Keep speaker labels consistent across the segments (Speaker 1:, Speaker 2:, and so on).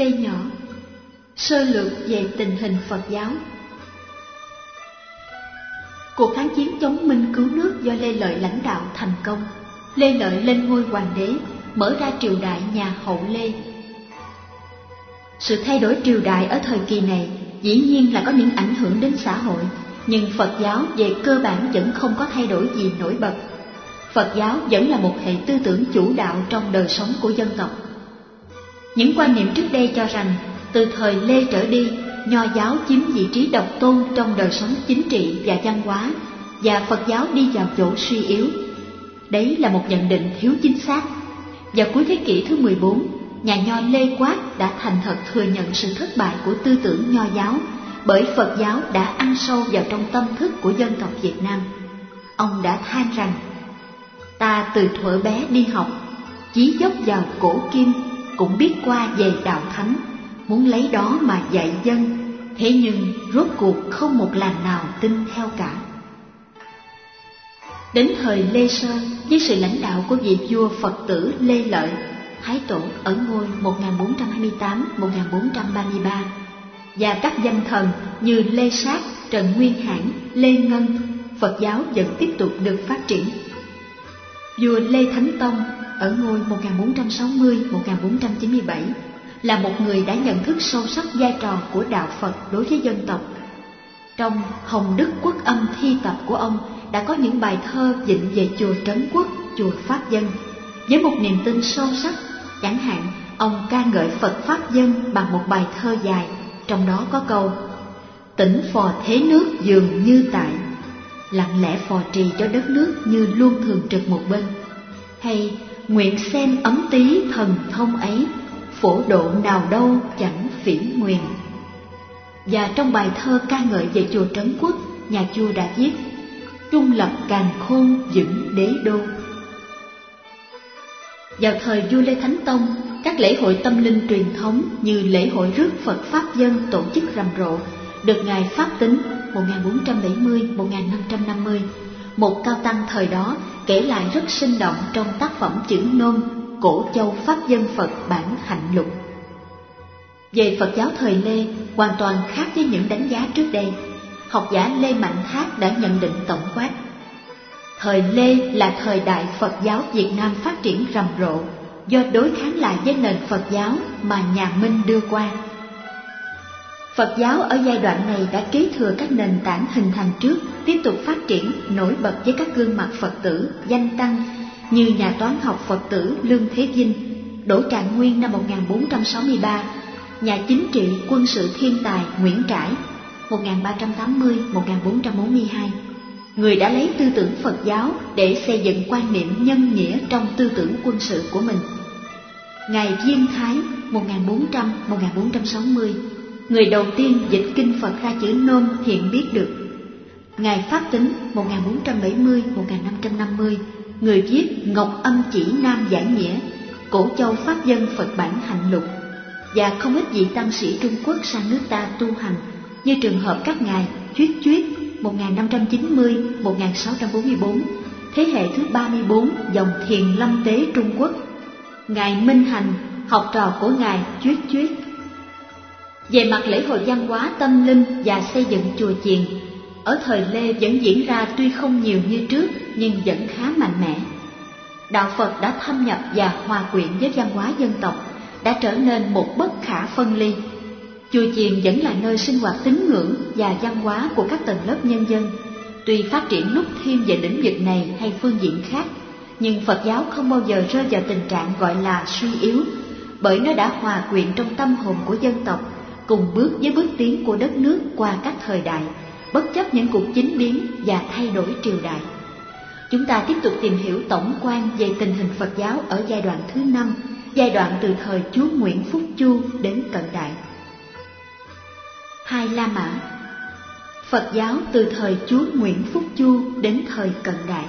Speaker 1: Phê nhỏ sơ lược về tình hình Phật giáo. Cuộc kháng chiến chống Minh cứu nước do Lê Lợi lãnh đạo thành công. Lê Lợi lên ngôi hoàng đế, mở ra triều đại nhà Hậu Lê. Sự thay đổi triều đại ở thời kỳ này dĩ nhiên là có những ảnh hưởng đến xã hội, nhưng Phật giáo về cơ bản vẫn không có thay đổi gì nổi bật. Phật giáo vẫn là một hệ tư tưởng chủ đạo trong đời sống của dân tộc. Những quan niệm trước đây cho rằng từ thời Lê trở đi, Nho giáo chiếm vị trí độc tôn trong đời sống chính trị và văn hóa, và Phật giáo đi vào chỗ suy yếu. Đấy là một nhận định thiếu chính xác. Vào cuối thế kỷ thứ 14, nhà Nho Lê Quát đã thành thật thừa nhận sự thất bại của tư tưởng Nho giáo, bởi Phật giáo đã ăn sâu vào trong tâm thức của dân tộc Việt Nam. Ông đã than rằng: ta từ thuở bé đi học, chí dốc vào cổ kim, cũng biết qua về đạo thánh, muốn lấy đó mà dạy dân, thế nhưng rốt cuộc không một làng nào tin theo cả. Đến thời Lê Sơ, với sự lãnh đạo của vị vua Phật tử Lê Lợi, Thái Tổ ở ngôi 1428-1433, và các danh thần như Lê Sát, Trần Nguyên Hãn, Lê Ngân, Phật giáo vẫn tiếp tục được phát triển. Vua Lê Thánh Tông ở ngôi 1460-1497 là một người đã nhận thức sâu sắc vai trò của đạo Phật đối với dân tộc. Trong Hồng Đức Quốc Âm thi tập của ông đã có những bài thơ vịnh về chùa Trấn Quốc, chùa Pháp Dân, với một niềm tin sâu sắc. Chẳng hạn, ông ca ngợi Phật Pháp Dân bằng một bài thơ dài, trong đó có câu: tỉnh phò thế nước dường như tại, lặng lẽ phò trì cho đất nước như luôn thường trực một bên. Hay nguyện xem ấm tí thần thông ấy, phổ độ nào đâu chẳng phỉ nguyền. Và trong bài thơ ca ngợi về chùa Trấn Quốc, nhà vua đã viết: trung lập càn khôn vững đế đô. Vào thời vua Lê Thánh Tông, các lễ hội tâm linh truyền thống như lễ hội rước Phật Pháp Dân tổ chức rầm rộ, được ngài Pháp Tính 1470-1550, một cao tăng thời đó, kể lại rất sinh động trong tác phẩm chữ nôm Cổ Châu Pháp Dân Phật bản Hạnh Lục. Về Phật giáo thời Lê, hoàn toàn khác với những đánh giá trước đây. Học giả Lê Mạnh Thác đã nhận định tổng quát: thời Lê là thời đại Phật giáo Việt Nam phát triển rầm rộ, do đối kháng lại với nền Phật giáo mà nhà Minh đưa qua. Phật giáo ở giai đoạn này đã kế thừa các nền tảng hình thành trước, tiếp tục phát triển nổi bật với các gương mặt Phật tử, danh tăng như nhà toán học Phật tử Lương Thế Vinh, Đỗ Trạng Nguyên năm 1463, nhà chính trị quân sự thiên tài Nguyễn Trãi 1380-1442, người đã lấy tư tưởng Phật giáo để xây dựng quan niệm nhân nghĩa trong tư tưởng quân sự của mình. Ngài Viên Thái 1400-1460, người đầu tiên dịch kinh Phật ra chữ nôm hiện biết được. Ngài Pháp Tính 1470-1550, người viết Ngọc Âm Chỉ Nam Giải Nghĩa, Cổ Châu Pháp Dân Phật bản Hạnh Lục, và không ít vị tăng sĩ Trung Quốc sang nước ta tu hành, như trường hợp các ngài Chuyết Chuyết 1590-1644, thế hệ thứ 34 dòng Thiền Lâm Tế Trung Quốc, ngài Minh Hành, học trò của ngài Chuyết Chuyết. Về mặt lễ hội văn hóa tâm linh và xây dựng chùa chiền, ở thời Lê vẫn diễn ra tuy không nhiều như trước nhưng vẫn khá mạnh mẽ. Đạo Phật đã thâm nhập và hòa quyện với văn hóa dân tộc, đã trở nên một bất khả phân ly. Chùa chiền vẫn là nơi sinh hoạt tín ngưỡng và văn hóa của các tầng lớp nhân dân. Tuy phát triển lúc thiên về lĩnh vực này hay phương diện khác, nhưng Phật giáo không bao giờ rơi vào tình trạng gọi là suy yếu, bởi nó đã hòa quyện trong tâm hồn của dân tộc, cùng bước với bước tiến của đất nước qua các thời đại, bất chấp những cuộc chính biến và thay đổi triều đại. Chúng ta tiếp tục tìm hiểu tổng quan về tình hình Phật giáo ở giai đoạn thứ 5, giai đoạn từ thời chúa Nguyễn Phúc Chu đến cận đại. Hai La Mã. Phật giáo từ thời chúa Nguyễn Phúc Chu đến thời cận đại.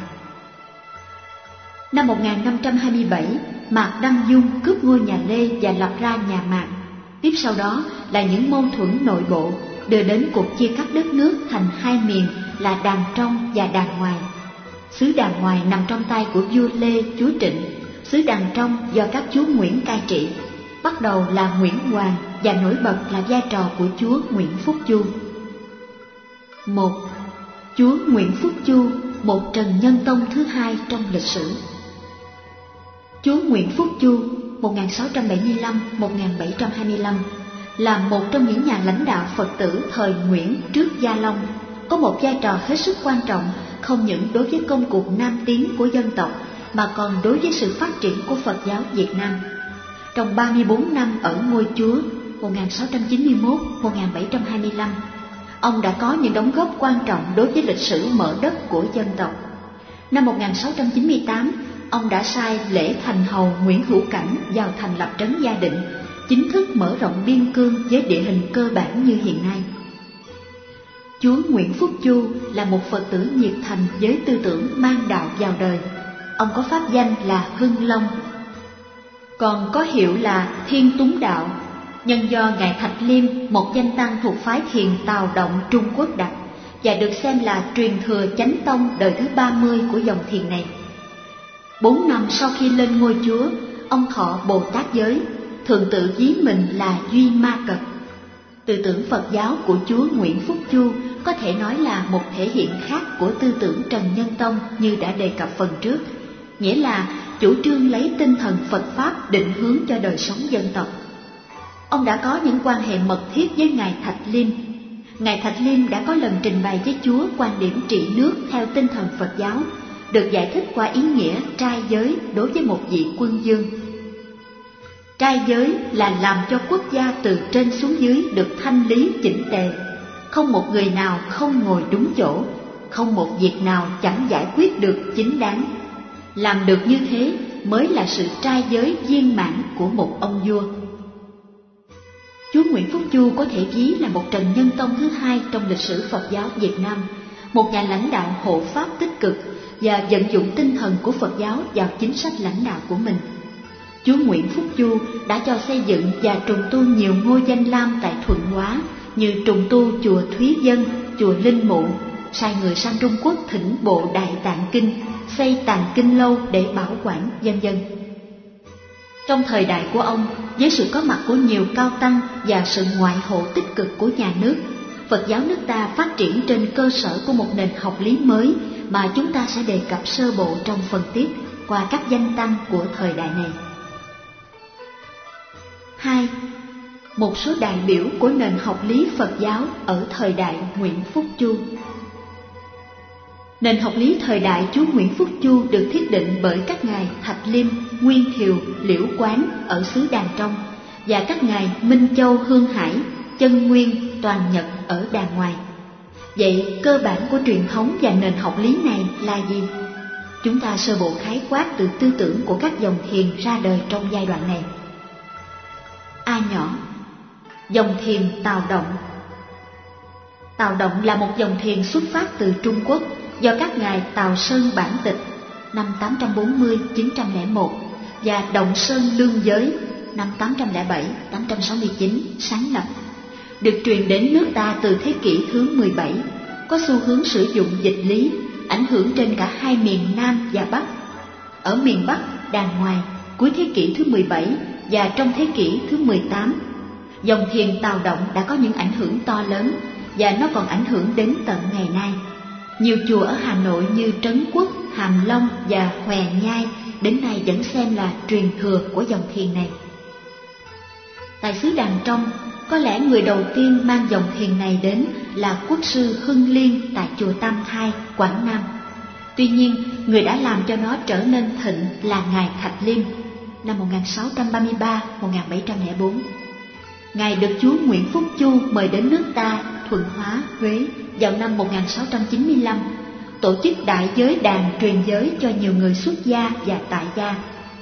Speaker 1: Năm 1527, Mạc Đăng Dung cướp ngôi nhà Lê và lập ra nhà Mạc. Tiếp sau đó là những mâu thuẫn nội bộ đưa đến cuộc chia cắt đất nước thành hai miền là Đàn Trong và Đàn Ngoài. Xứ Đàn Ngoài nằm trong tay của vua Lê chúa Trịnh, xứ Đàn Trong do các chúa Nguyễn cai trị. bắt đầu là Nguyễn Hoàng và nổi bật là vai trò của Chúa Nguyễn Phúc Chu. 1. Chúa Nguyễn Phúc Chu, một Trần Nhân Tông thứ hai trong lịch sử. Chúa Nguyễn Phúc Chu 1675-1725 là một trong những nhà lãnh đạo Phật tử thời Nguyễn trước Gia Long, có một vai trò hết sức quan trọng không những đối với công cuộc nam tiến của dân tộc mà còn đối với sự phát triển của Phật giáo Việt Nam. Trong 34 năm ở ngôi Chúa 1691-1725, ông đã có những đóng góp quan trọng đối với lịch sử mở đất của dân tộc. Năm 1698, ông đã sai lễ thành hầu Nguyễn Hữu Cảnh vào thành lập trấn Gia Định, chính thức mở rộng biên cương với địa hình cơ bản như hiện nay. Chúa Nguyễn Phúc Chu là một Phật tử nhiệt thành với tư tưởng mang đạo vào đời. Ông có pháp danh là Hưng Long, còn có hiệu là Thiên Túng Đạo, nhân do Ngài Thạch Liêm, một danh tăng thuộc phái thiền Tào Động Trung Quốc đặt, và được xem là truyền thừa chánh tông đời thứ 30 của dòng thiền này. 4 năm sau khi lên ngôi Chúa, ông thọ Bồ Tát giới, thường tự ví mình là Duy Ma Cật. Tư tưởng Phật giáo của Chúa Nguyễn Phúc Chu có thể nói là một thể hiện khác của tư tưởng Trần Nhân Tông như đã đề cập phần trước, nghĩa là chủ trương lấy tinh thần Phật Pháp định hướng cho đời sống dân tộc. Ông đã có những quan hệ mật thiết với Ngài Thạch Liêm. Ngài Thạch Liêm đã có lần trình bày với Chúa quan điểm trị nước theo tinh thần Phật giáo, được giải thích qua ý nghĩa trai giới đối với một vị quân vương. Trai giới là làm cho quốc gia từ trên xuống dưới được thanh lý chỉnh tề, không một người nào không ngồi đúng chỗ, không một việc nào chẳng giải quyết được chính đáng. Làm được như thế mới là sự trai giới viên mãn của một ông vua. Chúa Nguyễn Phúc Chu có thể ví là một Trần Nhân Tông thứ hai trong lịch sử Phật giáo Việt Nam, một nhà lãnh đạo hộ pháp tích cực và vận dụng tinh thần của Phật giáo vào chính sách lãnh đạo của mình. Chúa Nguyễn Phúc Chu đã cho xây dựng và trùng tu nhiều ngôi danh lam tại Thuận Hóa, như trùng tu chùa Thúy Dân, chùa Linh Mụ, sai người sang Trung Quốc thỉnh bộ Đại Tạng Kinh, xây Tạng Kinh Lâu để bảo quản, vân vân. Trong thời đại của ông, với sự có mặt của nhiều cao tăng và sự ngoại hộ tích cực của nhà nước, Phật giáo nước ta phát triển trên cơ sở của một nền học lý mới mà chúng ta sẽ đề cập sơ bộ trong phần tiếp qua các danh tăng của thời đại này. 2. Một số đại biểu của nền học lý Phật giáo ở thời đại Nguyễn Phúc Chu. Nền học lý thời đại Chúa Nguyễn Phúc Chu được thiết định bởi các ngài Thạch Liêm, Nguyên Thiều, Liễu Quán ở xứ Đàn Trong và các ngài Minh Châu, Hương Hải, Chân Nguyên, Toàn Nhật ở Đàn Ngoài. Vậy cơ bản của truyền thống và nền học lý này là gì? Chúng ta sơ bộ khái quát từ tư tưởng của các dòng thiền ra đời trong giai đoạn này. A nhỏ, dòng thiền Tào Động. Tào Động là một dòng thiền xuất phát từ Trung Quốc do các ngài Tào Sơn Bản Tịch năm 840-901 và Động Sơn Lương Giới năm 807-869 sáng lập, được truyền đến nước ta từ thế kỷ thứ 17, có xu hướng sử dụng dịch lý, ảnh hưởng trên cả hai miền Nam và Bắc. Ở miền Bắc, Đàn Ngoài, cuối thế kỷ thứ 17 và trong thế kỷ thứ 18, dòng thiền Tào Động đã có những ảnh hưởng to lớn và nó còn ảnh hưởng đến tận ngày nay. Nhiều chùa ở Hà Nội như Trấn Quốc, Hàm Long và Hòe Nhai đến nay vẫn xem là truyền thừa của dòng thiền này. Tại xứ Đàn Trong, có lẽ người đầu tiên mang dòng thiền này đến là quốc sư Hưng Liên tại chùa Tam Thai, Quảng Nam. Tuy nhiên, người đã làm cho nó trở nên thịnh là ngài Thạch Liêm năm 1633-1704. Ngài được Chúa Nguyễn Phúc Chu mời đến nước ta, Thuận Hóa, Huế vào năm 1695, tổ chức đại giới đàn truyền giới cho nhiều người xuất gia và tại gia.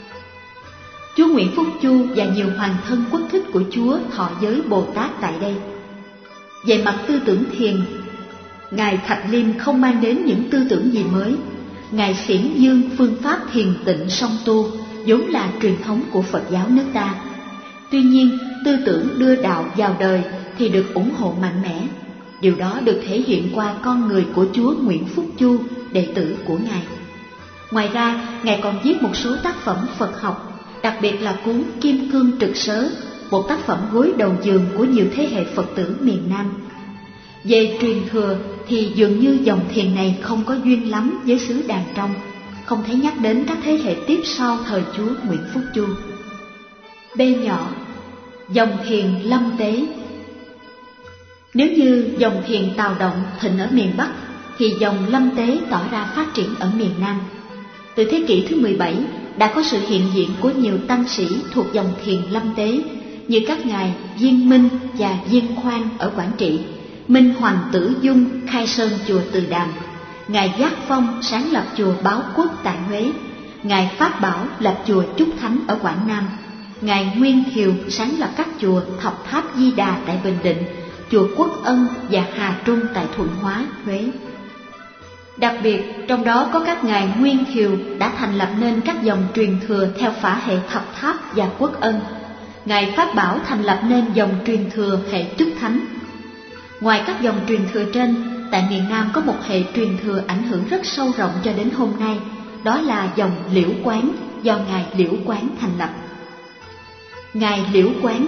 Speaker 1: Chúa Nguyễn Phúc Chu và nhiều hoàng thân quốc thích của Chúa thọ giới Bồ Tát tại đây. Về mặt tư tưởng thiền, ngài Thạch Liêm không mang đến những tư tưởng gì mới. Ngài xiển dương phương pháp thiền tịnh song tu, vốn là truyền thống của Phật giáo nước ta. Tuy nhiên, tư tưởng đưa đạo vào đời thì được ủng hộ mạnh mẽ. Điều đó được thể hiện qua con người của Chúa Nguyễn Phúc Chu, đệ tử của Ngài. Ngoài ra, Ngài còn viết một số tác phẩm Phật học, đặc biệt là cuốn Kim Cương Trực Sớ, một tác phẩm gối đầu giường của nhiều thế hệ Phật tử miền Nam. Về truyền thừa thì dường như dòng thiền này không có duyên lắm với xứ Đàn Trong, không thấy nhắc đến các thế hệ tiếp sau thời Chúa Nguyễn Phúc Chu. B nhỏ, dòng thiền Lâm Tế. Nếu như dòng thiền Tào Động thịnh ở miền Bắc, thì dòng Lâm Tế tỏ ra phát triển ở miền Nam. Từ thế kỷ thứ 17 đã có sự hiện diện của nhiều tăng sĩ thuộc dòng thiền Lâm Tế, như các ngài Viên Minh và Viên Khoan ở Quảng Trị, Minh Hoàng Tử Dung khai sơn chùa Từ Đàm, ngài Giác Phong sáng lập chùa Báo Quốc tại Huế, ngài Pháp Bảo lập chùa Trúc Thánh ở Quảng Nam, ngài Nguyên Thiều sáng lập các chùa Thập Tháp Di Đà tại Bình Định, chùa Quốc Ân và Hà Trung tại Thuận Hóa, Huế. Đặc biệt, trong đó có các ngài Nguyên Thiều đã thành lập nên các dòng truyền thừa theo phả hệ Thập Tháp và Quốc Ân. Ngài Pháp Bảo thành lập nên dòng truyền thừa hệ Trúc Thánh. Ngoài các dòng truyền thừa trên, tại miền Nam có một hệ truyền thừa ảnh hưởng rất sâu rộng cho đến hôm nay, đó là dòng Liễu Quán do ngài Liễu Quán thành lập. Ngài Liễu Quán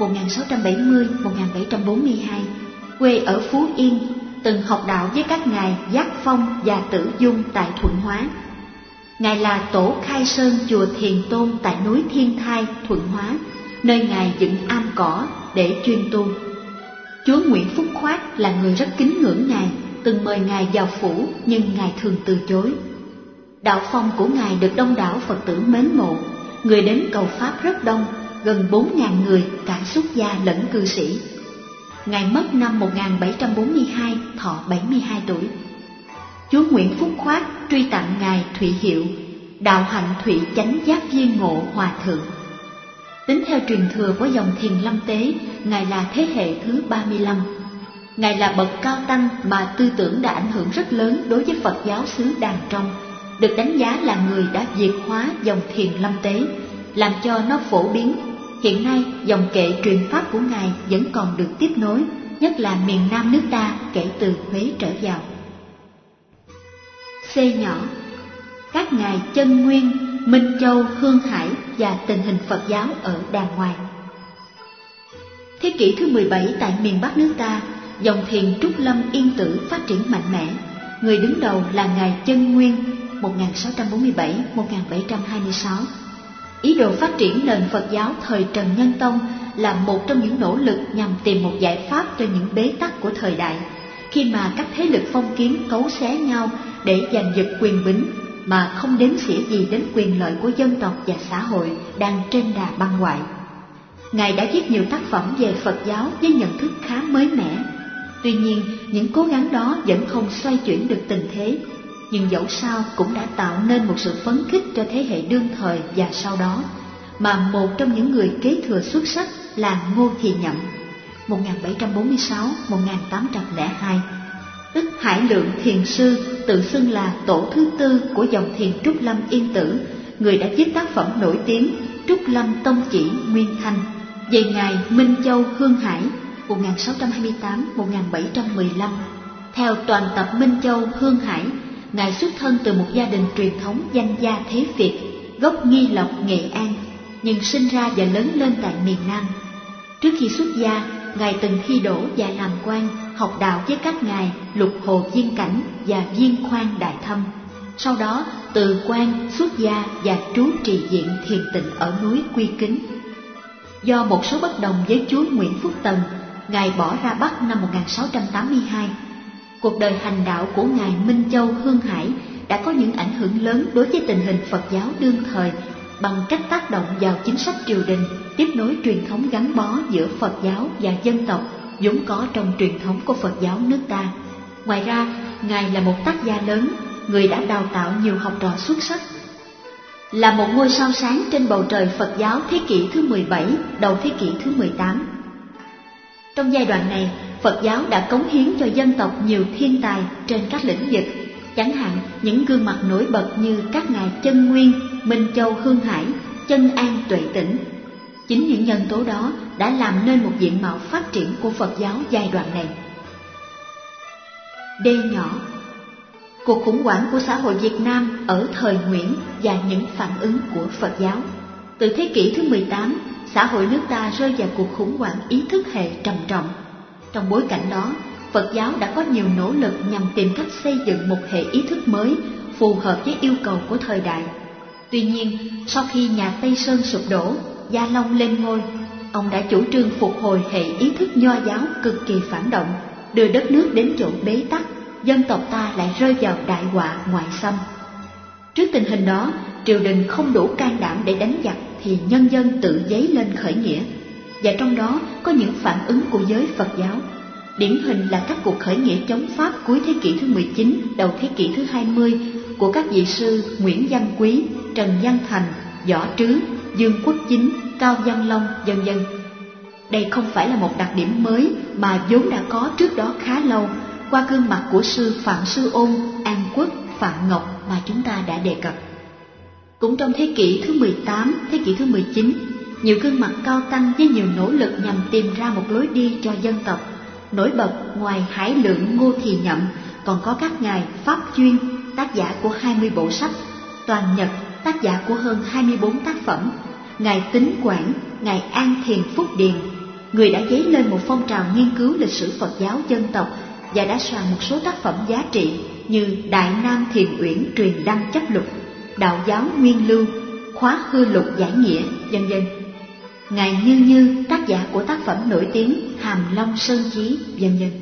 Speaker 1: 1670-1742, quê ở Phú Yên, từng học đạo với các ngài Giác Phong và Tử Dung tại Thuận Hóa. Ngài là tổ khai sơn chùa Thiền Tôn tại núi Thiên Thai, Thuận Hóa, nơi ngài dựng am cỏ để chuyên tu. Chúa Nguyễn Phúc Khoát là người rất kính ngưỡng ngài, từng mời ngài vào phủ nhưng ngài thường từ chối. Đạo phong của ngài được đông đảo Phật tử mến mộ, người đến cầu pháp rất đông, gần 4.000 người, cả xuất gia lẫn cư sĩ. Ngài mất năm 1742, thọ 72 tuổi. Chúa Nguyễn Phúc Khoát truy tặng ngài Thụy hiệu Đạo Hạnh Thụy Chánh Giác Viên Ngộ Hòa Thượng. Tính theo truyền thừa của dòng thiền Lâm Tế, ngài là thế hệ thứ 35. Ngài là bậc cao tăng mà tư tưởng đã ảnh hưởng rất lớn đối với Phật giáo xứ Đàn Trong, được đánh giá là người đã việt hóa dòng thiền Lâm Tế, làm cho nó phổ biến. Hiện nay, dòng kệ truyền pháp của ngài vẫn còn được tiếp nối, nhất là miền Nam nước ta kể từ Huế trở vào. C nhỏ, các ngài Chân Nguyên, Minh Châu, Hương Hải và tình hình Phật giáo ở đàng ngoài. Thế kỷ thứ 17 tại miền Bắc nước ta, dòng thiền Trúc Lâm Yên Tử phát triển mạnh mẽ. Người đứng đầu là ngài Chân Nguyên 1647-1726. Ý đồ phát triển nền Phật giáo thời Trần Nhân Tông là một trong những nỗ lực nhằm tìm một giải pháp cho những bế tắc của thời đại, khi mà các thế lực phong kiến cấu xé nhau để giành giật quyền bính mà không đếm xỉa gì đến quyền lợi của dân tộc và xã hội đang trên đà băng hoại. Ngài đã viết nhiều tác phẩm về Phật giáo với nhận thức khá mới mẻ. Tuy nhiên, những cố gắng đó vẫn không xoay chuyển được tình thế, nhưng dẫu sao cũng đã tạo nên một sự phấn khích cho thế hệ đương thời và sau đó, mà một trong những người kế thừa xuất sắc là Ngô Thì Nhậm 1746-1802, tức Hải Lượng Thiền Sư, tự xưng là tổ thứ tư của dòng thiền Trúc Lâm Yên Tử, người đã viết tác phẩm nổi tiếng Trúc Lâm Tông Chỉ Nguyên Thanh. Về ngài Minh Châu Hương Hải 1628-1715, theo toàn tập Minh Châu Hương Hải, ngài xuất thân từ một gia đình truyền thống danh gia thế Việt, gốc Nghi Lộc, Nghệ An, nhưng sinh ra và lớn lên tại miền Nam. Trước khi xuất gia, ngài từng thi đỗ và làm quan, học đạo với các ngài Lục Hồ Viên Cảnh và Viên Khoan Đại Thâm. Sau đó từ quan xuất gia và trú trì viện thiền tịnh ở núi Quy Kính. Do một số bất đồng với chúa Nguyễn Phúc Tần, ngài bỏ ra Bắc năm 1682. Cuộc đời hành đạo của ngài Minh Châu Hương Hải đã có những ảnh hưởng lớn đối với tình hình Phật giáo đương thời bằng cách tác động vào chính sách triều đình, tiếp nối truyền thống gắn bó giữa Phật giáo và dân tộc vốn có trong truyền thống của Phật giáo nước ta. Ngoài ra, ngài là một tác gia lớn, người đã đào tạo nhiều học trò xuất sắc, là một ngôi sao sáng trên bầu trời Phật giáo thế kỷ thứ 17, đầu thế kỷ thứ 18. Trong giai đoạn này, Phật giáo đã cống hiến cho dân tộc nhiều thiên tài trên các lĩnh vực, chẳng hạn những gương mặt nổi bật như các ngài Chân Nguyên, Minh Châu Hương Hải, Chân An Tuệ Tĩnh. Chính những nhân tố đó đã làm nên một diện mạo phát triển của Phật giáo giai đoạn này. D nhỏ, cuộc khủng hoảng của xã hội Việt Nam ở thời Nguyễn và những phản ứng của Phật giáo. Từ thế kỷ thứ 18, xã hội nước ta rơi vào cuộc khủng hoảng ý thức hệ trầm trọng. Trong bối cảnh đó, Phật giáo đã có nhiều nỗ lực nhằm tìm cách xây dựng một hệ ý thức mới phù hợp với yêu cầu của thời đại. Tuy nhiên, sau khi nhà Tây Sơn sụp đổ, Gia Long lên ngôi, ông đã chủ trương phục hồi hệ ý thức nho giáo cực kỳ phản động, đưa đất nước đến chỗ bế tắc, dân tộc ta lại rơi vào đại họa ngoại xâm. Trước tình hình đó, triều đình không đủ can đảm để đánh giặc thì nhân dân tự dấy lên khởi nghĩa, và trong đó có những phản ứng của giới Phật giáo. Điển hình là các cuộc khởi nghĩa chống Pháp cuối thế kỷ thứ 19, đầu thế kỷ thứ 20 của các vị sư Nguyễn Văn Quý, Trần Văn Thành, Võ Trứ, Dương Quốc Chính, Cao Văn Long, vân vân. Đây không phải là một đặc điểm mới mà vốn đã có trước đó khá lâu qua gương mặt của sư Phạm Sư Ôn, An Quốc, Phạm Ngọc mà chúng ta đã đề cập. Cũng trong thế kỷ thứ 18, thế kỷ thứ 19, nhiều gương mặt cao tăng với nhiều nỗ lực nhằm tìm ra một lối đi cho dân tộc. Nổi bật ngoài Hải Lượng, Ngô Thì Nhậm còn có các ngài Pháp Chuyên, tác giả của 20 bộ sách, Toàn Nhật, tác giả của hơn 24 tác phẩm, ngài Tính Quảng, ngài An Thiền Phúc Điền, người đã dấy lên một phong trào nghiên cứu lịch sử Phật giáo dân tộc và đã soạn một số tác phẩm giá trị như Đại Nam Thiền Uyển Truyền Đăng Chấp Lục, Đạo Giáo Nguyên Lưu, Khóa Hư Lục Giải Nghĩa, vân vân. Ngài Như Như, tác giả của tác phẩm nổi tiếng Hàm Long Sơn Chí, vân vân.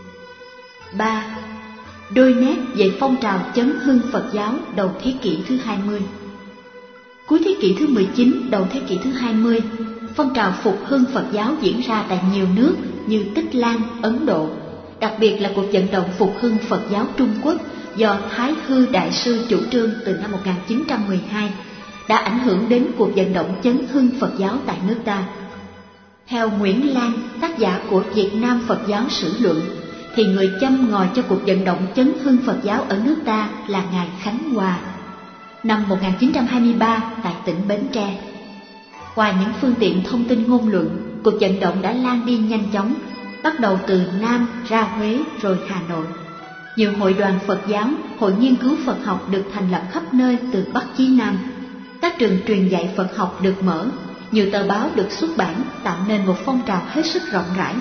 Speaker 1: 3. Đôi nét về phong trào chấn hưng Phật giáo đầu thế kỷ thứ 20. Cuối thế kỷ thứ 19, đầu thế kỷ thứ 20, phong trào phục hưng Phật giáo diễn ra tại nhiều nước như Tích Lan, Ấn Độ, đặc biệt là cuộc vận động phục hưng Phật giáo Trung Quốc do Thái Hư Đại Sư chủ trương từ năm 1912, đã ảnh hưởng đến cuộc vận động chấn hưng Phật giáo tại nước ta. Theo Nguyễn Lan, tác giả của Việt Nam Phật giáo Sử Luận, thì người châm ngòi cho cuộc vận động chấn hưng Phật giáo ở nước ta là ngài Khánh Hòa. Năm 1923 tại tỉnh Bến Tre. Qua những phương tiện thông tin ngôn luận, cuộc vận động đã lan đi nhanh chóng, bắt đầu từ Nam ra Huế rồi Hà Nội. Nhiều hội đoàn Phật giáo, hội nghiên cứu Phật học được thành lập khắp nơi từ Bắc chí Nam. Các trường truyền dạy Phật học được mở, nhiều tờ báo được xuất bản, tạo nên một phong trào hết sức rộng rãi.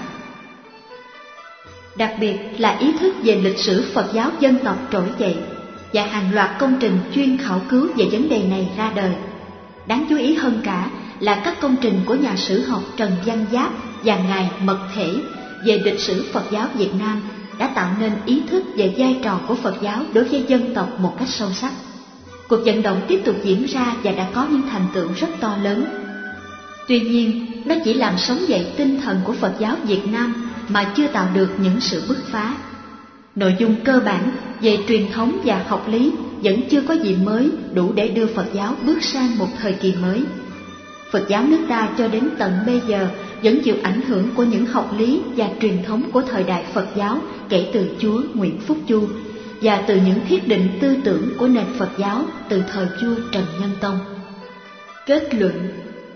Speaker 1: Đặc biệt là ý thức về lịch sử Phật giáo dân tộc trỗi dậy và hàng loạt công trình chuyên khảo cứu về vấn đề này ra đời. Đáng chú ý hơn cả là các công trình của nhà sử học Trần Văn Giáp và ngài Mật Thể về lịch sử Phật giáo Việt Nam đã tạo nên ý thức về vai trò của Phật giáo đối với dân tộc một cách sâu sắc. Cuộc vận động tiếp tục diễn ra và đã có những thành tựu rất to lớn. Tuy nhiên, nó chỉ làm sống dậy tinh thần của Phật giáo Việt Nam mà chưa tạo được những sự bứt phá. Nội dung cơ bản về truyền thống và học lý vẫn chưa có gì mới đủ để đưa Phật giáo bước sang một thời kỳ mới. Phật giáo nước ta cho đến tận bây giờ vẫn chịu ảnh hưởng của những học lý và truyền thống của thời đại Phật giáo kể từ Chúa Nguyễn Phúc Chu và từ những thiết định tư tưởng của nền Phật giáo từ thời vua Trần Nhân Tông. Kết luận: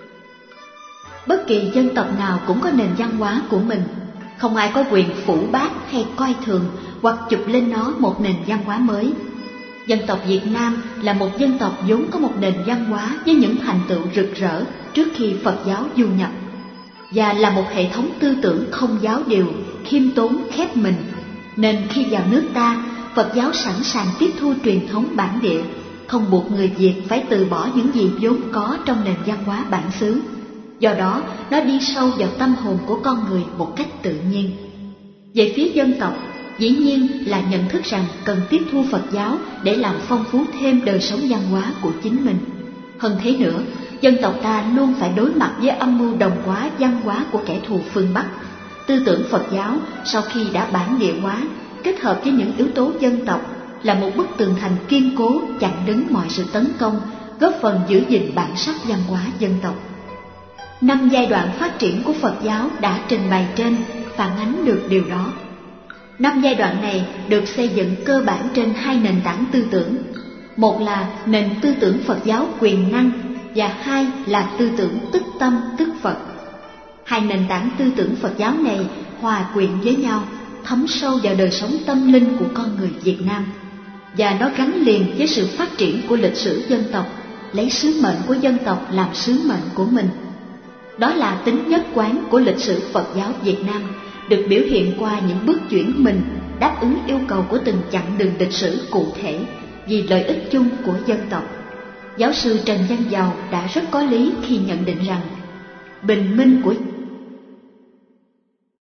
Speaker 1: bất kỳ dân tộc nào cũng có nền văn hóa của mình, không ai có quyền phủ bác hay coi thường hoặc chụp lên nó một nền văn hóa mới. Dân tộc Việt Nam là một dân tộc vốn có một nền văn hóa với những thành tựu rực rỡ trước khi Phật giáo du nhập, và là một hệ thống tư tưởng không giáo điều, khiêm tốn, khép mình, nên khi vào nước ta, Phật giáo sẵn sàng tiếp thu truyền thống bản địa, không buộc người Việt phải từ bỏ những gì vốn có trong nền văn hóa bản xứ. Do đó, nó đi sâu vào tâm hồn của con người một cách tự nhiên. Về phía dân tộc, dĩ nhiên là nhận thức rằng cần tiếp thu Phật giáo để làm phong phú thêm đời sống văn hóa của chính mình. Hơn thế nữa, dân tộc ta luôn phải đối mặt với âm mưu đồng hóa văn hóa của kẻ thù phương Bắc. Tư tưởng Phật giáo sau khi đã bản địa hóa, kết hợp với những yếu tố dân tộc, là một bức tường thành kiên cố chặn đứng mọi sự tấn công, góp phần giữ gìn bản sắc văn hóa dân tộc. 5 giai đoạn phát triển của Phật giáo đã trình bày trên phản ánh được điều đó. 5 giai đoạn này được xây dựng cơ bản trên 2 nền tảng tư tưởng. Một là nền tư tưởng Phật giáo quyền năng và 2 là tư tưởng tức tâm tức Phật. 2 nền tảng tư tưởng Phật giáo này hòa quyện với nhau, thấm sâu vào đời sống tâm linh của con người Việt Nam, và nó gắn liền với sự phát triển của lịch sử dân tộc, lấy sứ mệnh của dân tộc làm sứ mệnh của mình. Đó là tính nhất quán của lịch sử Phật giáo Việt Nam, được biểu hiện qua những bước chuyển mình đáp ứng yêu cầu của từng chặng đường lịch sử cụ thể vì lợi ích chung của dân tộc. Giáo sư Trần Văn Dầu đã rất có lý khi nhận định rằng bình minh của